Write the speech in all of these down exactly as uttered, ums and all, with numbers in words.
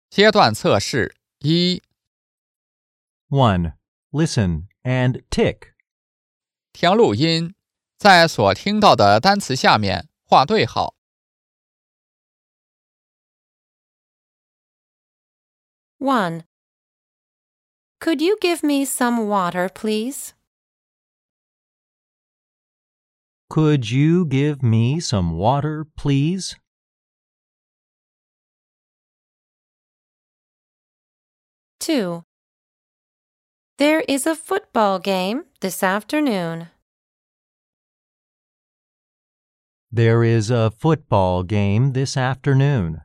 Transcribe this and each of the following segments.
阶段测试一， one. Listen and tick. 听录音，在所听到的单词下面画对号。 one. Could you give me some water, please? Could you give me some water, please? two. There is a football game this afternoon. There is a football game this afternoon.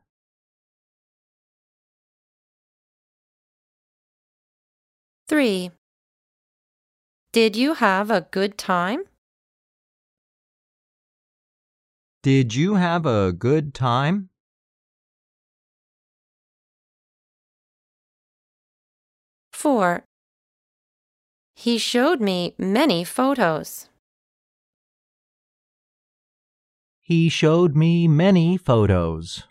three. Did you have a good time? Did you have a good time? four. He showed me many photos. He showed me many photos.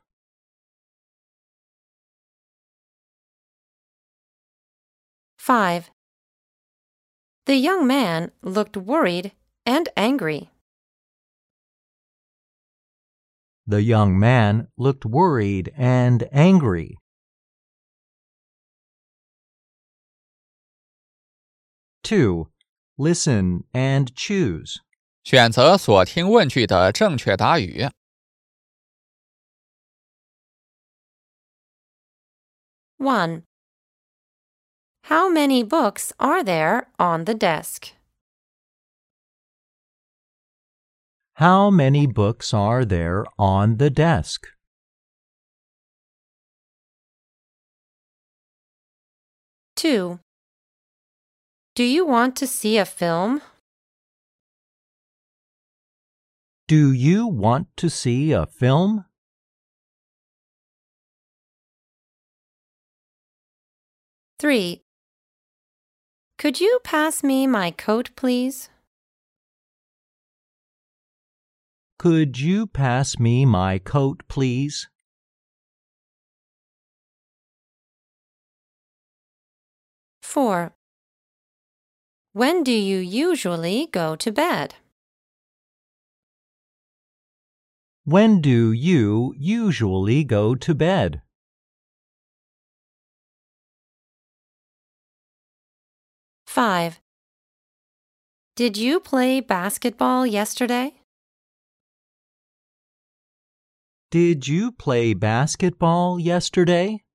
five. The young man looked worried and angry. The young man looked worried and angry. two. Listen and choose. 选择所听问句的正确答语。 one. How many books are there on the desk? How many books are there on the desk? two. Do you want to see a film? Do you want to see a film? three. Could you pass me my coat, please? Could you pass me my coat, please? four. When do you usually go to bed? When do you usually go to bed? five. Did you play basketball yesterday? Did you play basketball yesterday?